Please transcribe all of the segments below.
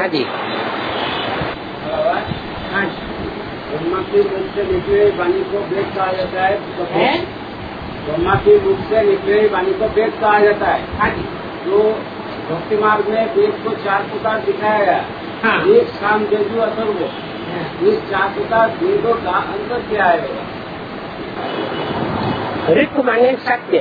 हाँ जी। हाँ, ब्रह्मा के मुख से निकले वाणी को वेद कहा जाता है। ब्रह्मा के मुख से निकले वाणी को वेद कहा जाता है। हाँ जी। तो भक्ति मार्ग में वेद को 4 प्रकार दिखाया गया। हाँ। एक साम यजु अथर्व। इस 4 प्रकार वेदों का अंतर क्या है? ऋक माने सत्य,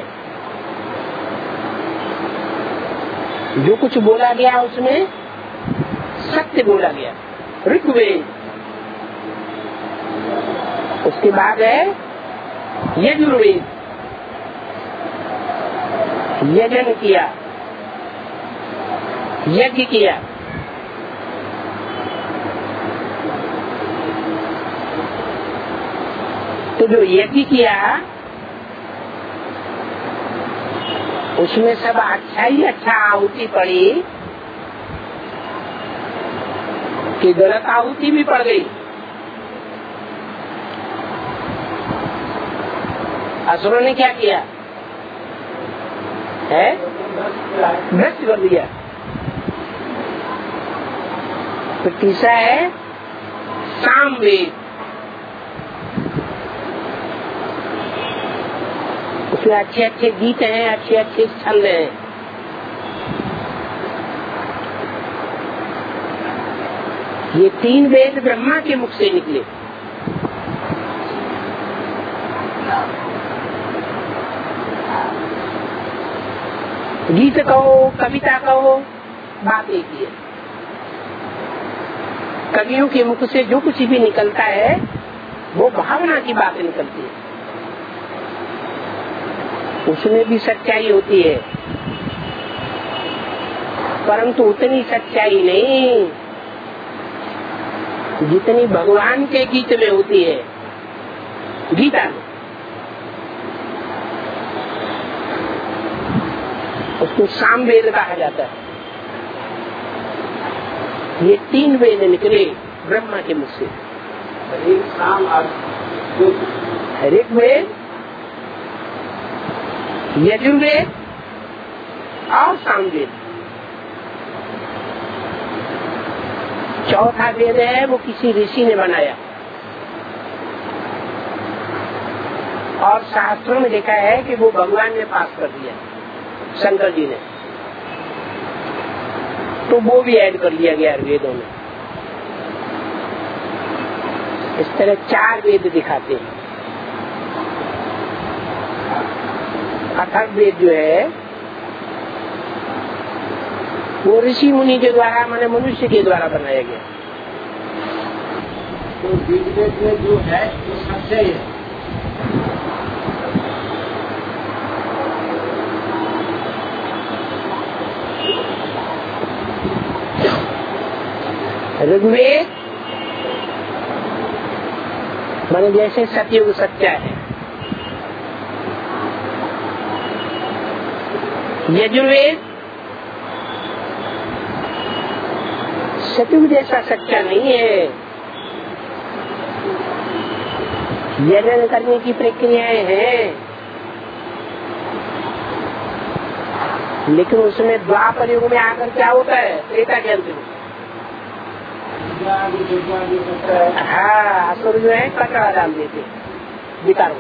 जो कुछ बोला गया उसमें सत्य बोला गया, ऋग्वेद। उसके बाद है यजुर्वेद, यजन किया, यज्ञ किया। तो जो यज्ञ किया उसमें सब अच्छा ही अच्छा आहुति पड़ी कि गलत आहुति भी पड़ गई। असुरों ने क्या किया है? भ्रष्ट कर दिया। तो तीसरा है सामवेद, उसमें अच्छे अच्छे गीत हैं, अच्छे अच्छे छंद हैं। ये 3 वेद ब्रह्मा के मुख से निकले। गीत कहो, कविता कहो, बात एक ही है। कवियों के मुख से जो कुछ भी निकलता है वो भावना की बातें निकलती है, उसमें भी सच्चाई होती है, परंतु उतनी सच्चाई नहीं जितनी भगवान के गीत में होती है, गीता में। उसको सामवेद कहा जाता है। ये 3 वेद निकले ब्रह्मा के मुख से। ऋग्वेद, यजुर्वेद और सामवेद। चौथा वेद है वो किसी ऋषि ने बनाया, और शास्त्रों में देखा है कि वो भगवान ने पास कर दिया, शंकर जी ने। तो वो भी ऐड कर लिया गया वेदों में। इस तरह 4 वेद दिखाते हैं। अथर्ववेद जो है वो ऋषि मुनि के द्वारा, माने मनुष्य के द्वारा बनाया गया। तो ऋग्वेद में जो है वो सच्चा है। ऋग्वेद माने जैसे सतयुग सच्चा है, यजुर्वेद सतयुग जैसा सच्चा नहीं है। यजन करने की प्रक्रियाएं हैं, लेकिन उसमें द्वापर युग में आकर क्या होता है? त्रेता के अंत में हाँ, असुर जो है कचरा डाल देते विकारों।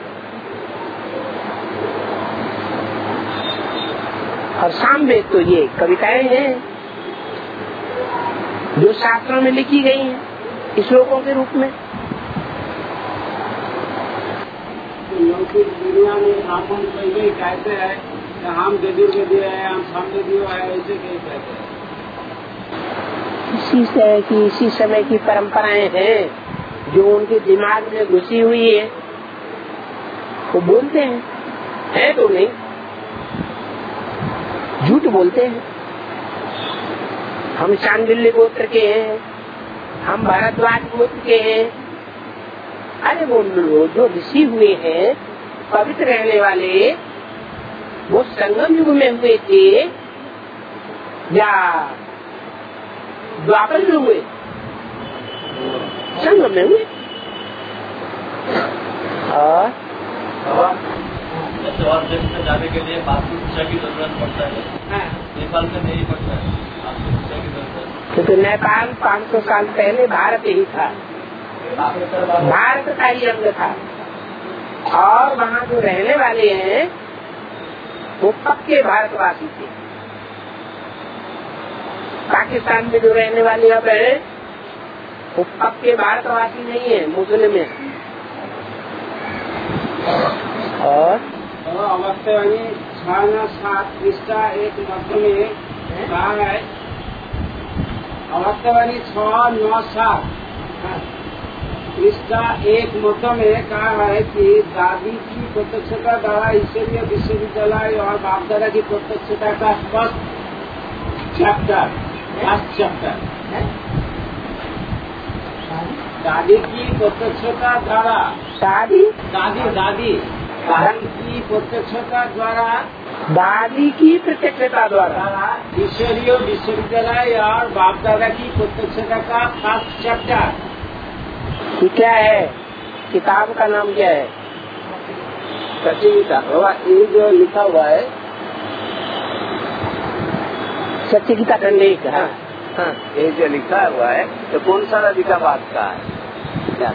और सामवेद तो ये कविताएं हैं जो शास्त्रों में लिखी गई हैं श्लोकों के रूप में। लौकिक दुनिया में आपन पहले कहते हैं कि हम यजुर्वेदी है, हम सामवेदी है, ऐसे कहीं कहते हैं। इसी समय की परंपराएं हैं जो उनके दिमाग में घुसी हुई है, वो बोलते हैं, है तो नहीं, झूठ बोलते हैं। हम शांडिल्य गोत्र के हैं, हम भारद्वाज गोत्र के हैं। अरे वो जो ऋषि हुए हैं पवित्र रहने वाले, वो संगम युग में हुए थे या द्वापर में हुए? संगम में हुए। और देश में जाने के लिए मातृभाषा की जरूरत पड़ता है। नेपाल में नहीं पड़ता है, मातृभाषा की जरूरत। क्योंकि नेपाल 500 साल पहले भारत ही था, भारत का ही अंग था। और वहाँ जो रहने वाले हैं वो पक्के भारतवासी थे। पाकिस्तान में जो रहने वाले अब है वो पक्के भारतवासी नहीं है, मुस्लिम है। और अवस्थावानी 6-7 पृष्ठा एक मध्य में कहा है, अवस्थावानी 6-9-7 पृष्ठा एक मध्य में कहा है कि दादी की प्रत्यक्षता द्वारा ईश्वरीय विश्वविद्यालय और बाप दादा की प्रत्यक्षता का फर्स्ट चैप्टर दादी की प्रत्यक्षता द्वारा दादी की प्रत्यक्षता द्वारा ईश्वरीय विश्वविद्यालय और बाप दादा की प्रत्यक्षता का फर्स्ट चैप्टर। ये क्या है? किताब का नाम क्या है? सच्ची गीता। ये जो लिखा हुआ है सच्ची गीता खंड 1। हाँ, ये जो लिखा हुआ है तो कौन सा नदी का बात का है? क्या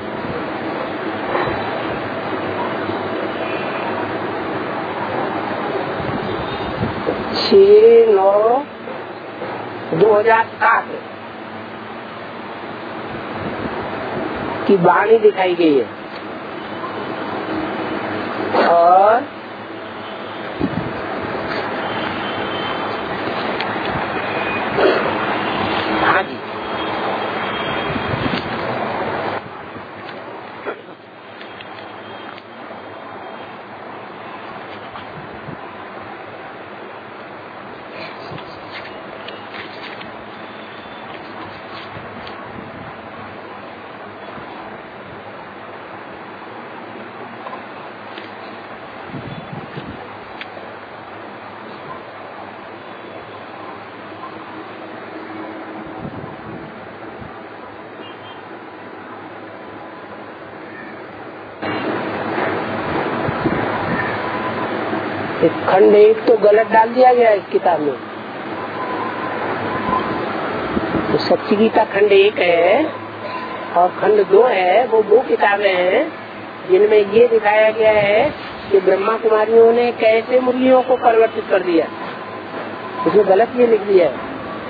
6/9/2007 की वाणी दिखाई गई है। और हाँ जी, खंड 1 तो गलत डाल दिया गया इस किताब में। तो सच्ची गीता खंड 1 है और खंड 2 है। वो 2 किताबें हैं जिनमें ये दिखाया गया है कि ब्रह्मा कुमारियों ने कैसे मुरलियों को परिवर्तित कर दिया। उसमें गलत ये लिख दिया है।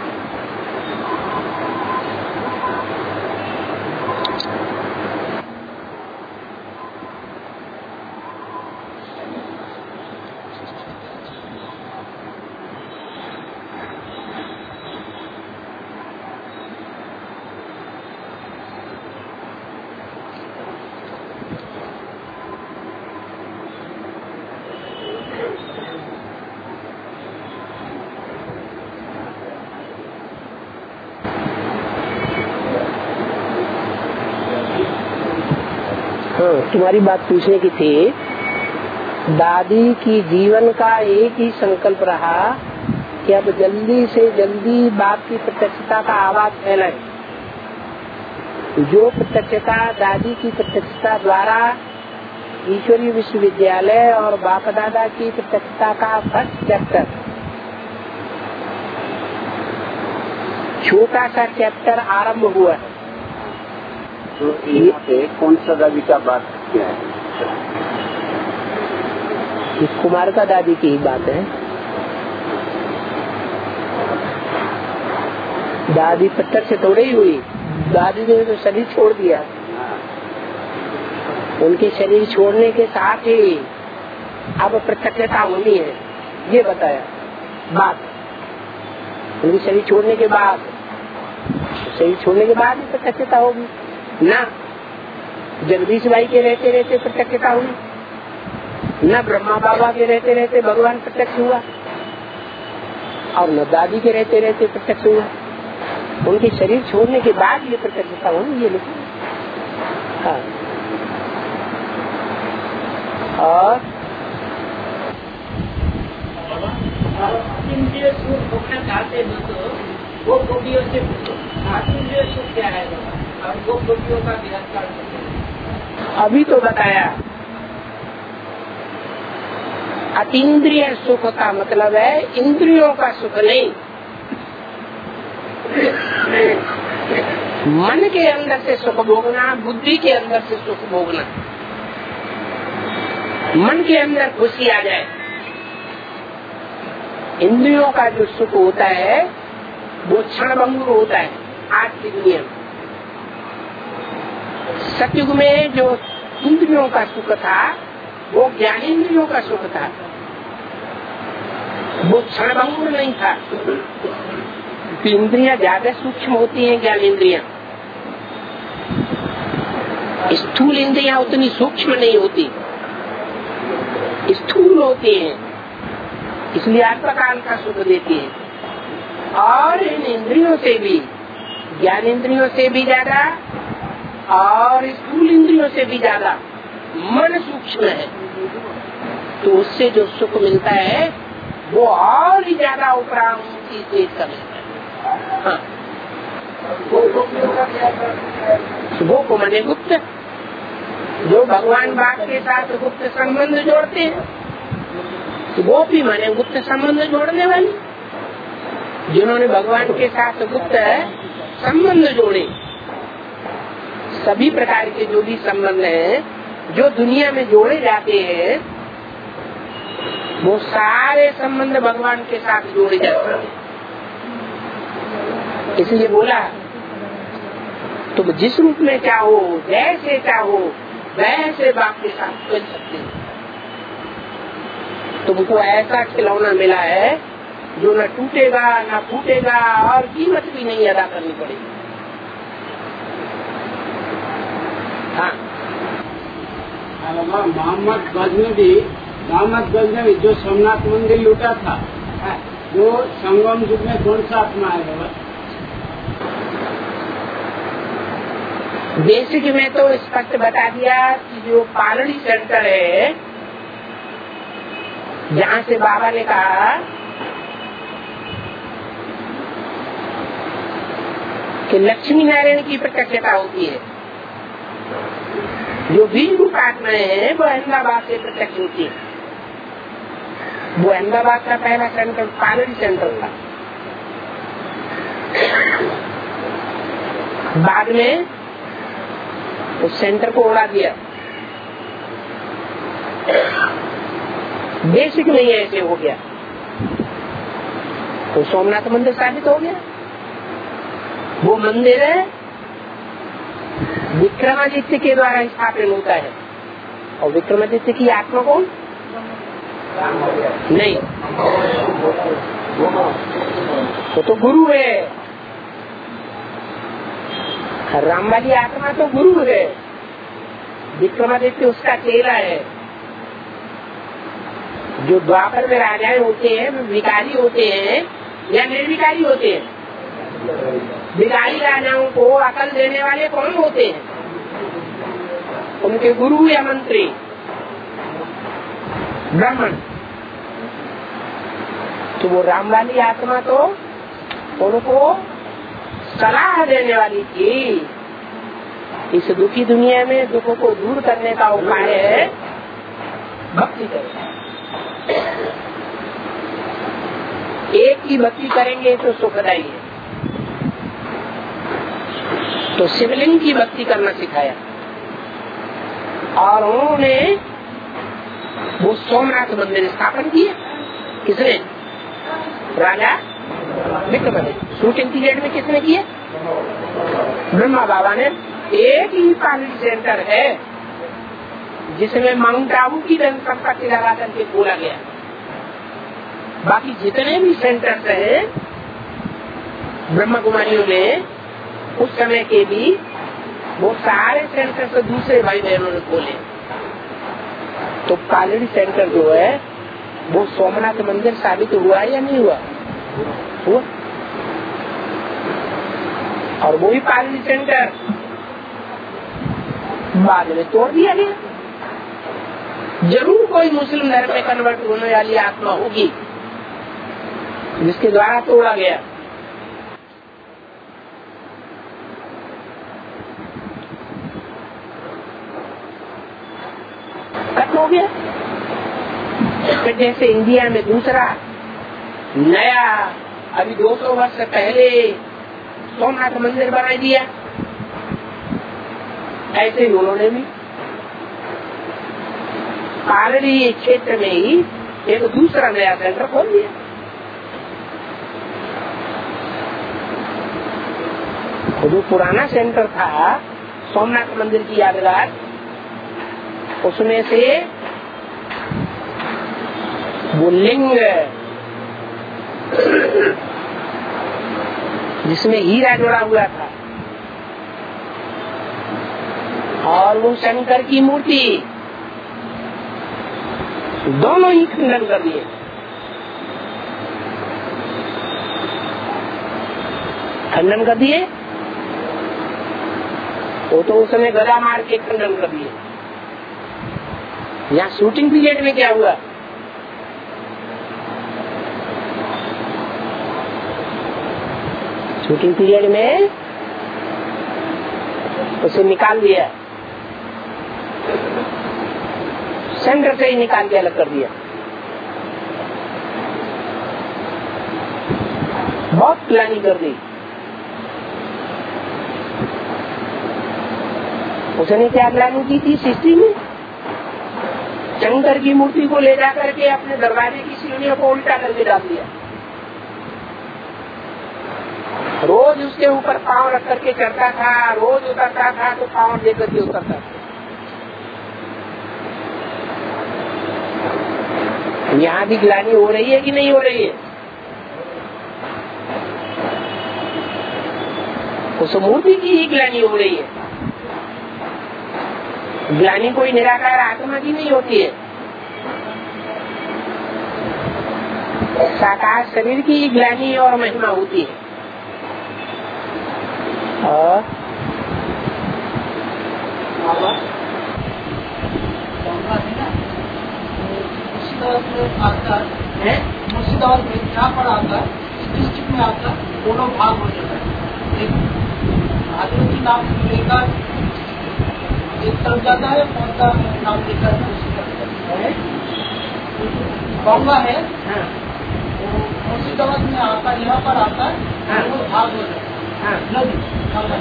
तुम्हारी बात पूछने की थी। दादी की जीवन का एक ही संकल्प रहा कि अब जल्दी से जल्दी बाप की प्रत्यक्षता का आवाज फैलाए। जो प्रत्यक्षता दादी की प्रत्यक्षता द्वारा ईश्वरीय विश्वविद्यालय और बाप दादा की प्रत्यक्षता का फर्स्ट चैप्टर, छोटा सा चैप्टर आरंभ हुआ है। तो यहाँ पे कौन सा दादी का बात क्या है? कुमार का दादी की ही बात है। दादी प्रत्यक्ष थोड़ी ही हुई। दादी ने तो शरीर छोड़ दिया। उनके शरीर छोड़ने के साथ ही अब प्रत्यक्षता होनी है, ये बताया बात। उनके शरीर छोड़ने के बाद ही प्रत्यक्षता होगी ना। जगदीश भाई के रहते रहते प्रत्यक्षता हुई, न ब्रह्मा बाबा के रहते रहते भगवान प्रत्यक्ष हुआ, और न दादी के रहते रहते प्रत्यक्ष हुआ। उनके शरीर छोड़ने के बाद ये प्रत्यक्षता हुई, ये लिखा। हाँ। और इंद्रिय सुख भोगना चाहते हो तो वो भोगियों से इंद्रिय सुख क्या है और वो भोगियों का तिरस्कार। अभी तो बताया अतीन्द्रिय सुख का मतलब है इंद्रियों का सुख नहीं। मन के अंदर से सुख भोगना, बुद्धि के अंदर से सुख भोगना। मन के अंदर खुशी आ जाए। इंद्रियों का जो सुख होता है वो क्षणभंगुर होता है। आज की दुनिया में सतयुग में जो इंद्रियों का सुख था वो ज्ञानेंद्रियों का सुख था, वो क्षणभंगुर नहीं था। इंद्रियां ज्यादा सूक्ष्म होती हैं, ज्ञानेंद्रियां। स्थूल इंद्रियां उतनी सूक्ष्म नहीं होती, स्थूल होती हैं, इसलिए अल्पकाल का सुख देती है। और इन इंद्रियों से भी, ज्ञानेंद्रियों से भी ज्यादा और स्थूल इंद्रियों से भी ज्यादा मन सूक्ष्म है, तो उससे जो सुख मिलता है वो और ही ज्यादा उपरांति तेज का मिलता है। हाँ, वो मने गुप्त, जो भगवान बाप के साथ गुप्त संबंध जोड़ते हैं, वो भी मने गुप्त संबंध जोड़ने वाली। जिन्होंने भगवान के साथ गुप्त संबंध जोड़े, सभी प्रकार के जो भी संबंध हैं जो दुनिया में जोड़े जाते हैं, वो सारे संबंध भगवान के साथ जोड़े जाते हैं। इसलिए बोला तुम जिस रूप में चाहो, जैसे चाहो वैसे बाप के साथ चल सकते हो। तुमको ऐसा खिलौना मिला है जो न टूटेगा न फूटेगा और कीमत भी नहीं अदा करनी पड़ेगी। हाँ, मोहम्मद गज ने जो सोमनाथ मंदिर लूटा था, वो संगम युग में कौन सा आत्मा है बाबा? बेसिक में तो स्पष्ट बता दिया कि जो पालड़ी सेंटर है, जहाँ से बाबा ने कहा कि लक्ष्मी नारायण की प्रत्यक्षता होती है, जो बीज रूप आत्माएं हैं वो अहमदाबाद से प्रत्यक्ष होती है। वो अहमदाबाद का पहला सेंटर पालड़ी सेंटर था। बाद में उस सेंटर को उड़ा दिया। बेसिक नहीं ऐसे हो गया तो सोमनाथ मंदिर साबित हो गया। वो मंदिर विक्रमादित्य के द्वारा स्थापित होता है, और विक्रमादित्य की आत्मा कौन? नहीं, वो तो गुरु है। राम वाली आत्मा तो गुरु है, विक्रमादित्य उसका चेला है। जो द्वापर में राजाएं होते हैं वो विकारी होते हैं या निर्विकारी होते हैं? विकारी राजाओं को अकल देने वाले कौन होते हैं? उनके गुरु या मंत्री, ब्राह्मण। तो वो राम वाली आत्मा तो उनको सलाह देने वाली थी। इस दुखी दुनिया में दुखों को दूर करने का उपाय है भक्ति करें। एक की भक्ति करेंगे तो सुखदायी है, तो शिवलिंग की भक्ति करना सिखाया। और उन्होंने वो सोमनाथ मंदिर स्थापन किया। किसने? राजा विक्रमादित्य। शूटिंग पीरियड में किसने किया? ब्रह्मा बाबा ने। एक ही पालड़ी सेंटर है जिसमें माउंट आबू की धन संपत्ति लगा करके बोला गया। बाकी जितने भी सेंटर्स हैं ब्रह्मा कुमारियों में उस समय के भी, वो सारे सेंटर से दूसरे भाई बहनों ने खोले। तो पालड़ी सेंटर जो है वो सोमनाथ मंदिर साबित हुआ या नहीं हुआ? हुआ। और वही पालड़ी सेंटर बाद में तोड़ दिया गया। जरूर कोई मुस्लिम धर्म में कन्वर्ट होने वाली आत्मा होगी जिसके द्वारा तोड़ा गया। खत्म हो गया। फिर जैसे इंडिया में दूसरा नया अभी 200 वर्ष पहले सोमनाथ मंदिर बना दिया, ऐसे ही उन्होंने भी पालड़ी क्षेत्र में ही एक दूसरा नया सेंटर खोल दिया। जो पुराना सेंटर था सोमनाथ मंदिर की यादगार, उसमें से वो लिंग जिसमें हीरा जुड़ा हुआ था और वो शंकर की मूर्ति, दोनों ही खंडन कर दिए। खंडन कर दिए, वो तो उस समय गदा मार के खंडन कर दिए। यहाँ शूटिंग पीरियड में क्या हुआ, शूटिंग पीरियड में उसे निकाल दिया, सेंटर से ही निकाल के अलग कर दिया। बहुत प्लानिंग कर दी। उसने क्या प्लानिंग की थी सृष्टि में, शंकर की मूर्ति को ले जाकर के अपने दरवाजे की सीढ़ियों को उल्टा करके डाल दिया। रोज उसके ऊपर पांव रख करके चढ़ता था, रोज उतरता था तो पांव दे करके उतरता था। यहाँ भी ग्लानि हो रही है कि नहीं हो रही है? उस मूर्ति की ही ग्लानि हो रही है। ग्लानि कोई निराकार आत्मा की नहीं होती है, साकार शरीर की ही ग्लानि और महिमा होती है। और मुर्शिदाबाद में यहाँ पर आता है, इस डिस्ट्रिक्ट में आता है, दोनों भाग हो जाता है। एक भागीरथी नाम लेकर एक तरफ जाता है, पौधा नाम लेकर दूसरी तरफ जाता है। गंगा है वो मुर्शिदाबाद में आता है, यहाँ पर आता है, दोनों भाग हो जाता है। नदी गंगा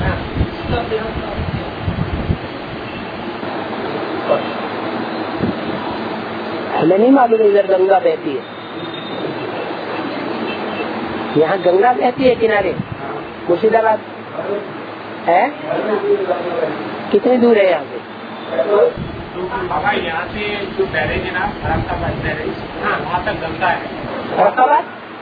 हमें नहीं मालूम इधर गंगा बहती है। यहाँ गंगा बहती है किनारे, मुर्शिदाबाद है। कितनी दूर है यहाँ से? बाबा यहाँ से जो बैरेज है ना, फरक्काबाद बैरेज, वहाँ तक गंगा है। फरक्काबाद,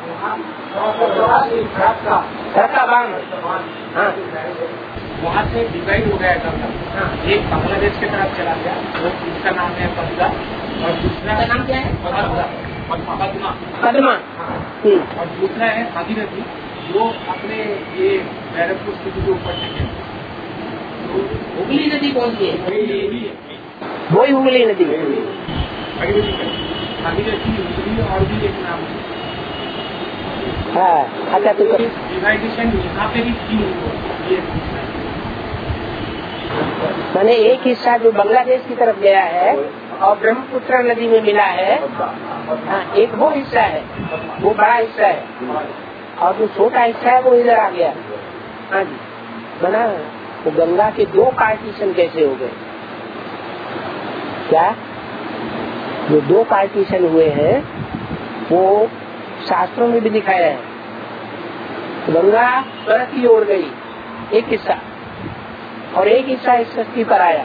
फरक्काबाद, हाँ, वहाँ से डिवाइड हो गया गंगा। एक बांग्लादेश की तरफ चला गया, वो इसका नाम है पद्मा, और दूसरा का नाम क्या है? पद्मा। पद्मा। और दूसरा है भागीरथी, जो अपने ये बैरकपुर सिटी के ऊपर से है। हुगली नदी कौन सी है? वही हुगली नदी। भागीरथी, हुगली और भी एक नाम है। हाँ, अच्छा तो डिवाइडेशन यहाँ पे भी तीन हुआ। मैंने एक हिस्सा जो बांग्लादेश की तरफ गया है और ब्रह्मपुत्र नदी में मिला है, हाँ, एक वो हिस्सा है, वो बड़ा हिस्सा है, और जो छोटा हिस्सा है वो इधर आ गया। हाँ जी, बना। वो गंगा के दो पार्टीशन कैसे हो गए? क्या जो दो पार्टीशन हुए हैं वो शास्त्रों में भी दिखाया है। गंगा स्वर्ग की ओर गई एक हिस्सा, और एक हिस्सा इस सृष्टि पर आया।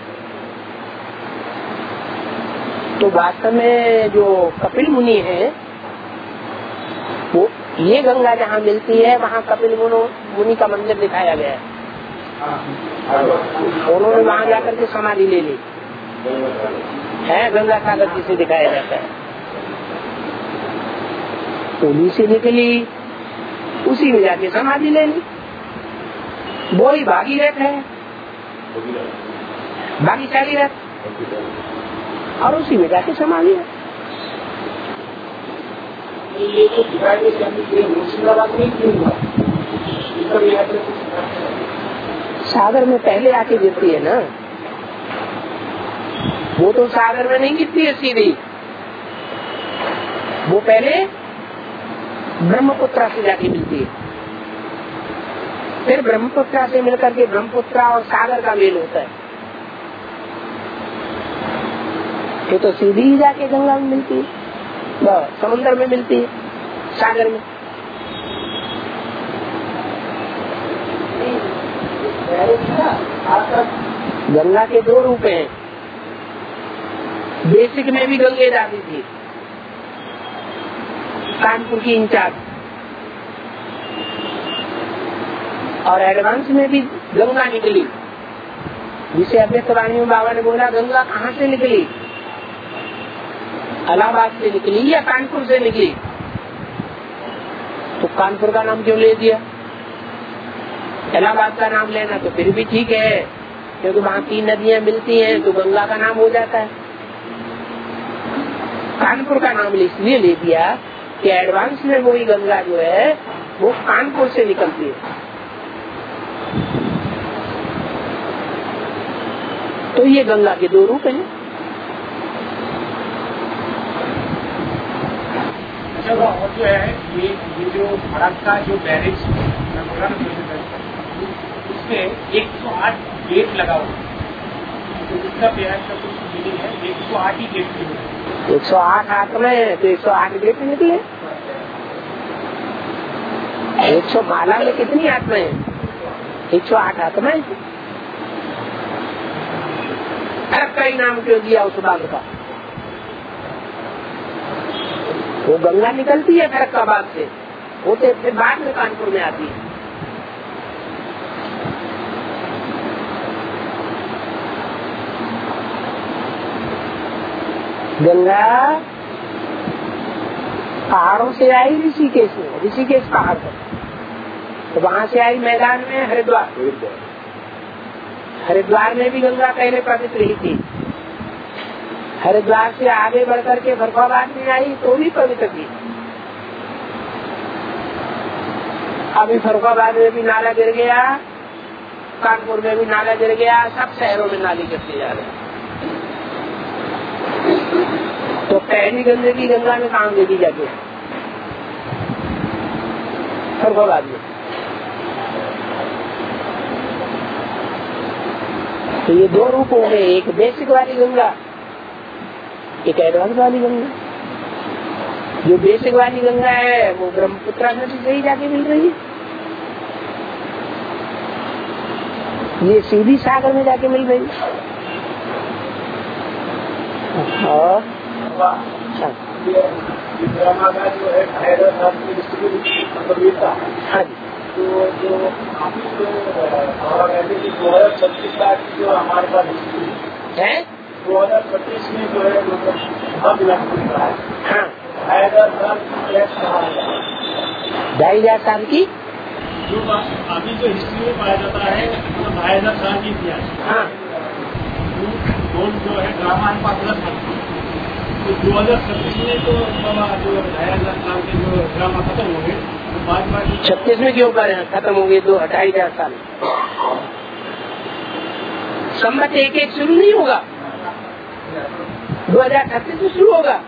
तो वास्तव में जो कपिल मुनि है, वो ये गंगा जहाँ मिलती है वहाँ कपिल मुनि का मंदिर दिखाया गया है। उन्होंने वहाँ जाकर के समाधि ले ली है, गंगा सागर जिसे दिखाया जाता है। उन्हीं से निकली, उसी में जाके समाधि ले ली। वो ही भागीरथ है, भागीशाली रथ, और उसी में जाके समाधि है। ये तो मुर्शिदाबाद में क्यों हुआ? सागर में पहले आके गिरती है ना, वो तो सागर में नहीं गिरती है सीधी, वो पहले ब्रह्मपुत्र से जाके मिलती है। फिर ब्रह्मपुत्रा से मिलकर के ब्रह्मपुत्रा और सागर का मेल होता है। ये तो सीधी ही जाके गंगा में मिलती है, समुद्र में मिलती है, सागर में। गंगा के दो रूप हैं। बेसिक में भी गंगे जाती थी, कानपुर की इंचार्ज, और एडवांस में भी गंगा निकली, जिसे अभ्यस्तवाणी में बाबा ने बोला गंगा कहाँ से निकली, इलाहाबाद से निकली या कानपुर से निकली? तो कानपुर का नाम क्यों ले दिया? इलाहाबाद का नाम लेना तो फिर भी ठीक है, क्योंकि वहाँ 3 नदियाँ मिलती हैं तो गंगा का नाम हो जाता है। कानपुर का नाम इसलिए ले दिया कि एडवांस में वही गंगा जो है वो कानपुर से निकलती है। तो ये गंगा के दो रूप हैं। और जो है ये जो भारत का जो बैरेज मैं बोला ना, उसमें 108 गेट लगा हुआ है, तो इसका बिहार का कुछ मीनिंग है 108 ही गेट की 108 आत्मा है तो 108 गेट निकले। 100 माला में कितनी आत्मा है? 108 आत्मा है। फर्क का ही नाम क्यों दिया उस बाग का? वो गंगा निकलती है फर्क का बाग से, होते फिर बाद में कानपुर में आती है। गंगा पहाड़ों से आई ऋषिकेश में, ऋषिकेश पहाड़ पर, तो वहां से आई मैदान में हरिद्वार। हरिद्वार में भी गंगा पहले पवित्र ही थी। हरिद्वार से आगे बढ़कर के फरुखाबाद में आई तो भी पवित्र थी। अभी फरुखाबाद में भी नाला गिर गया, कानपुर में भी नाला गिर गया, सब शहरों में नाली गिरते जा रहे। तो पहली गंदगी गंगा में कहाँ गिरी जाके? फरुखाबाद में। तो ये दो रूप हो गए, एक बेसिक वाली गंगा, एक एडवांस वाली गंगा। जो बेसिक वाली गंगा है वो ब्रह्मपुत्रा नदी से ही जाके मिल रही है, ये सीधी सागर में जाके मिल रही है। और अच्छा जो है हाँ जी, तो जो 2036 का जो हमारे पास है 2025 में जो है मतलब 2,00,000 हाँ 2,500 साल की जो अभी जो हिस्ट्री में पाया जाता है वो 2,500 साल की इतिहास। हाँ जो है रामायण 5,000 साल की, तो 2036 में तो जो 2,500 साल के जो ड्रामा खत्म हो गए, तो बाद 36 में क्यों कर खत्म हो गए? 2,500 साल संमत एक शुरू नहीं होगा, 2036 में शुरू होगा।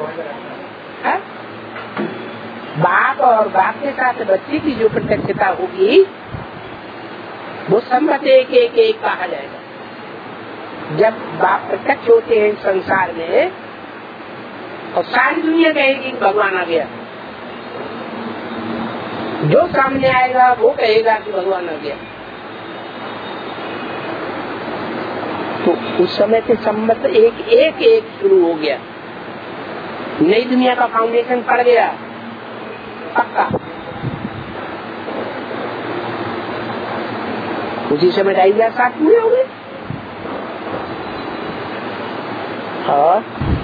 बाप और बाप के साथ बच्चे की जो प्रत्यक्षता होगी वो संमत एक कहा जाएगा। जब बाप प्रत्यक्ष होते हैं संसार में और सारी दुनिया कहेगी कि भगवान आ गया, जो सामने आएगा वो कहेगा कि भगवान आ गया, तो उस समय से संमत एक शुरू हो गया, नई दुनिया का फाउंडेशन पड़ गया पक्का। उसी समय 2,500 साल पूरे हो गए। और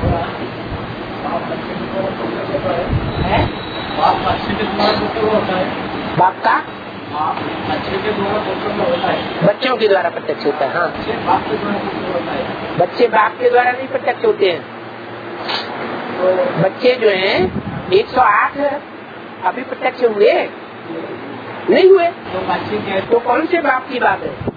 बाप का बच्चों के द्वारा प्रत्यक्ष होता है। हाँ, बच्चे बाप के द्वारा नहीं प्रत्यक्ष होते हैं। बच्चे जो हैं 108 अभी प्रत्यक्ष हुए नहीं हुए, तो कौन से बाप की बात है?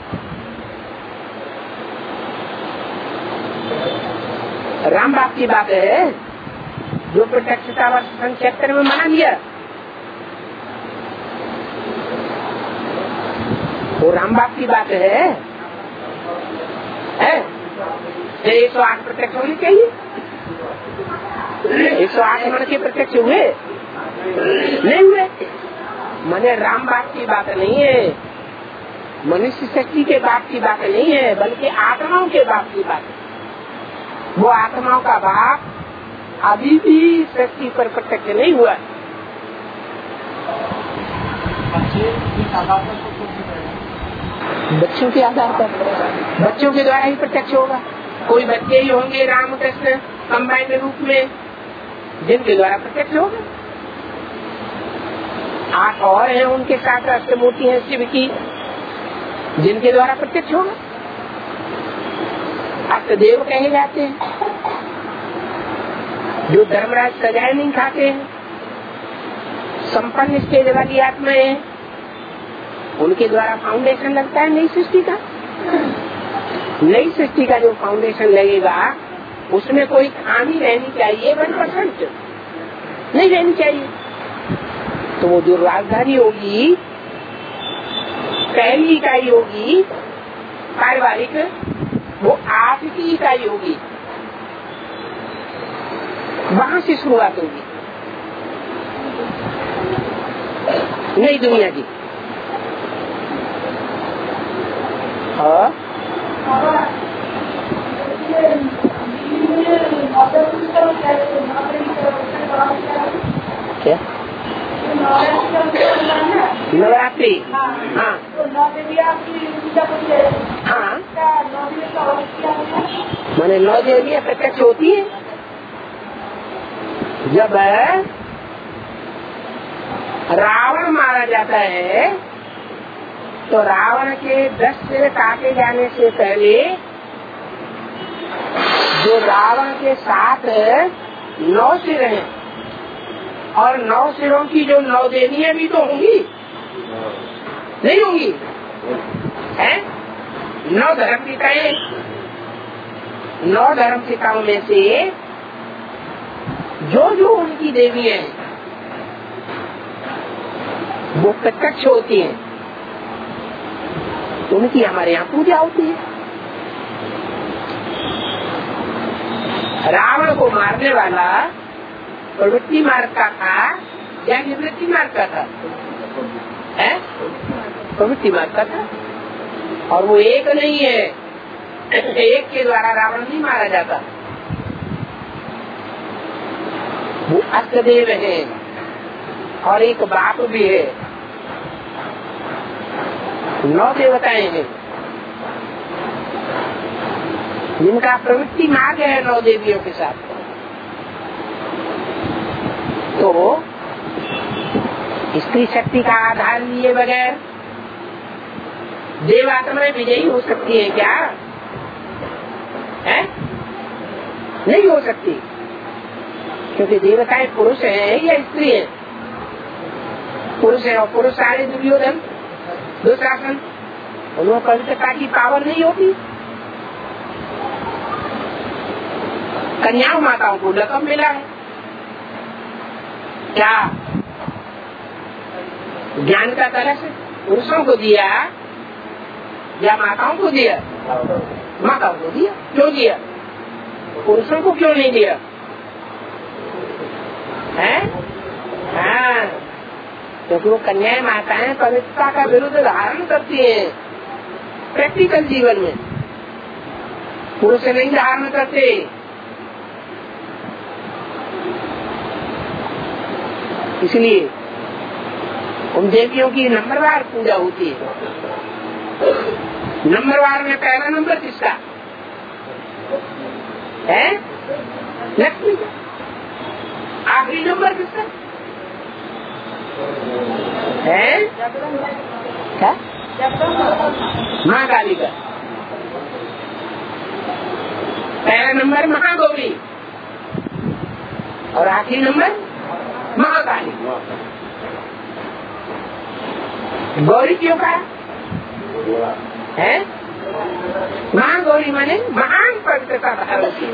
राम बाप की बात है, जो प्रत्यक्षता वर्ष 77 में मना लिया। वो राम बाप की बात है? 108 प्रत्यक्ष होने चाहिए। 108 मन के प्रत्यक्ष हुए नहीं हुए? मैंने राम बाप की बात नहीं है, मनुष्य शक्ति के बाप की बात नहीं है, बल्कि आत्माओं के बाप की बात है। वो आत्माओं का बाप अभी भी शक्ति पर प्रत्यक्ष नहीं हुआ। बच्चों के आधार पर, बच्चों के द्वारा ही प्रत्यक्ष होगा। कोई बच्चे ही होंगे रामकृष्ण कंबाइंड रूप में जिनके द्वारा प्रत्यक्ष होगा। 8 और हैं उनके साथ अष्टमूर्ति हैं शिव की, जिनके द्वारा प्रत्यक्ष होगा। अष्टदेव कहे जाते हैं, जो धर्मराज सजाए नहीं खाते हैं, संपन्न स्टेज वाली आत्माएं हैं, उनके द्वारा फाउंडेशन लगता है नई सृष्टि का। नई सृष्टि का जो फाउंडेशन लगेगा उसमें कोई खामी रहनी चाहिए 1% नहीं रहनी चाहिए। तो वो जो राजधानी होगी, पहली इकाई होगी पारिवारिक, वो 8 की इकाई होगी, वहां से शुरुआत होगी नई दुनिया की। क्या नवरात्रि? हाँ हाँ, मैंने 9 देवियां प्रत्यक्ष होती है। जब रावण मारा जाता है तो रावण के 10 सिर काटे जाने से पहले जो रावण के साथ 9 सिर हैं, और 9 सिरों की जो 9 देवियां भी तो होंगी, नहीं होंगी? हैं? 9 धर्म सिखाएं, 9 धर्म सिखाओं में से जो जो उनकी देवियां हैं वो प्रत्यक्ष होती हैं, उनकी हमारे यहाँ पूजा होती है। रावण को मारने वाला प्रवृत्ति मार्ग का था या निवृत्ति मार्ग का था? प्रवृत्ति मार्ग का था। और वो एक नहीं है, एक के द्वारा रावण नहीं मारा जाता। वो अष्टदेव है और एक बाप भी है, 9 देवताएं हैं जिनका प्रवृत्ति मार्ग है 9 देवियों के साथ। तो स्त्री शक्ति का आधार लिए बगैर देव आत्माएं विजयी हो सकती है क्या? है? नहीं हो सकती, क्योंकि देवताएं पुरुष हैं या स्त्री हैं? पुरुष है, और पुरुष सारे दुर्योधन दुशासन, उन्होंने पवित्रता की पावर नहीं होती। कन्याओं माताओं को लकब मिला है क्या? ज्ञान का कलश पुरुषों को दिया या माताओं को दिया? माताओं को दिया। क्यों दिया? पुरुषों को क्यों नहीं दिया? है? हाँ, क्योंकि वो कन्याएं माताएं पवित्रता का विरुद्ध धारण करती हैं प्रैक्टिकल जीवन में, पुरुष नहीं धारण करते। इसलिए उन देवियों की नंबरवार पूजा होती है। नंबरवार में पहला नंबर किसका है? लक्ष्मी का। आखिरी नंबर किसका है? क्या? माँ काली का। पहला नंबर महागौरी और आखिरी नंबर महाकाली। गौरी क्यों का है? महागौरी माने महान पवित्रता धारण की।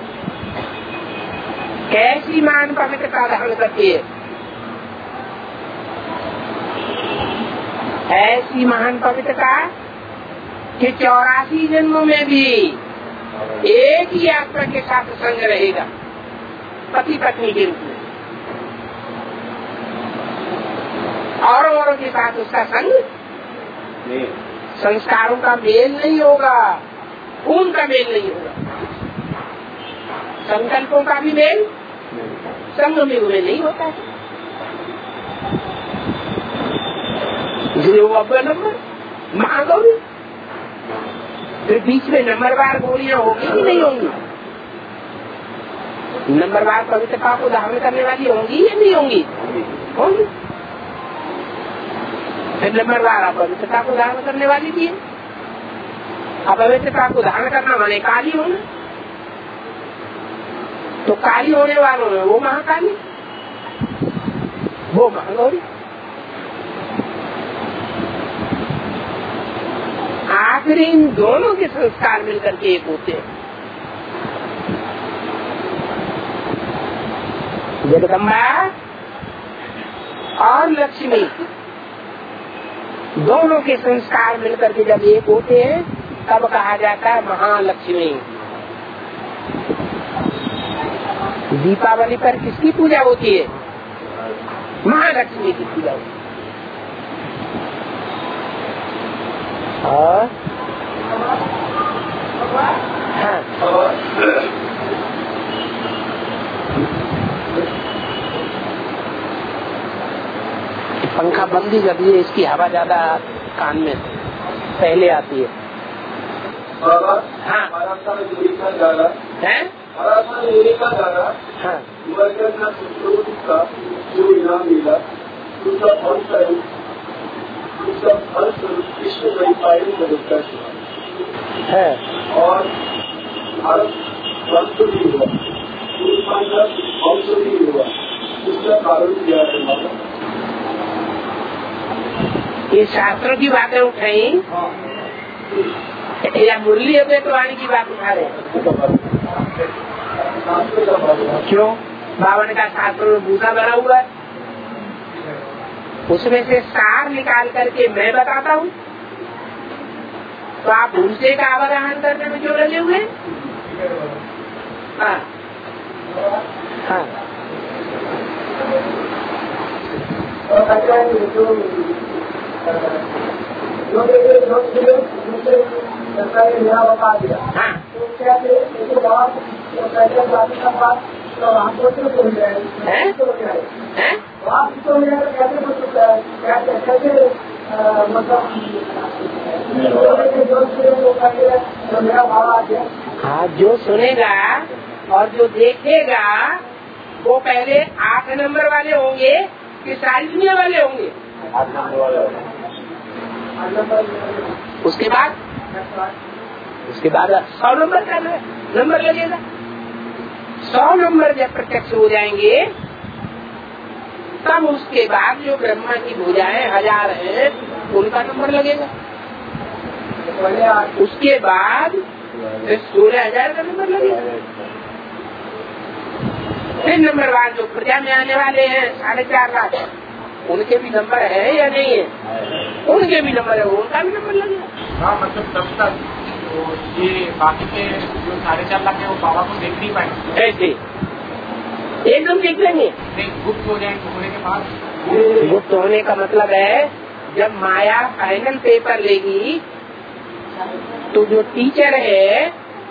कैसी महान पवित्रता धारण करती है? ऐसी महान पवित्रता कि 84 जन्मों में भी एक ही आत्मा के साथ संग रहेगा, पति पत्नी के रूप में, औरों के साथ उसका संग नहीं। संस्कारों का मेल नहीं होगा, खून का मेल नहीं होगा, संकल्पों का भी मेल संग में नहीं होता है। इसलिए वो अब नंबर महागौरी, फिर बीच में नंबरवार गोलियां होंगी कि नहीं होंगी? नंबरवार पवित्रता को धारण करने वाली होंगी या नहीं होंगी? होंगी। फिर नंबरवार अपवित्रता को धारण करने वाली भी है। अपवित्रता को धारण करना माने काली होना, तो काली होने वालों में वो महाकाली, वो महागौरी। आखिर इन दोनों के संस्कार मिलकर के एक होते हैं। जगदम्बा और लक्ष्मी दोनों के संस्कार मिलकर के जब एक होते हैं तब कहा जाता है महालक्ष्मी। दीपावली पर किसकी पूजा होती है? महालक्ष्मी की पूजा होती है। और हाँ, पंखा बंद ही कर दिए, इसकी हवा ज्यादा कान में पहले आती है। हाँ हाँ जो इनाम मिला उसका फल स्वरूप, उसका फल स्वरूप विश्व में है और भारत वंश भी हुआ, वंश भी हुआ, उसका कारण क्या है? ये शास्त्रों की बातें उठाई या मुरली अद्वैतवाणी की बात उठा रहे? क्यों? बावन का शास्त्रों में भूसा भरा हुआ है, उसमें से सार निकाल करके मैं बताता हूँ, तो आप भूसे का अवगाहन करने में क्यों लगे हुए? हाँ हाँ सरकारी नया बता दिया। हाँ तो क्या उसके बाद तो हमको क्यों बोल रहे हैं? तो आप इसको कैसे मतलब जो नया भाव आ गया। हाँ, जो सुनेगा और जो देखेगा वो पहले 8 नंबर वाले होंगे कि सारी दुनिया वाले होंगे? 8 नंबर वाले होंगे। उसके बाद 100 नंबर का नंबर लगेगा। 100 नंबर जब प्रत्यक्ष हो जाएंगे तब उसके बाद जो ब्रह्मा की भुजाएं 1000 हैं उनका नंबर लगेगा। उसके बाद 16,000 का नंबर लगेगा। फिर नंबरवार जो प्रजा में आने वाले हैं 4.5 लाख, उनके भी नंबर है या नहीं है? उनके भी नंबर है, उनका भी नंबर लगेगा। हाँ, मतलब तब तक तो ये बाकी के जो 4.5 लाख है वो बाबा को देख नहीं पाएंगे। ऐसे एकदम देख लेंगे? नहीं, गुप्त हो जाएंगे होने के बाद। गुप्त होने का मतलब है जब माया फाइनल पेपर लेगी तो जो टीचर है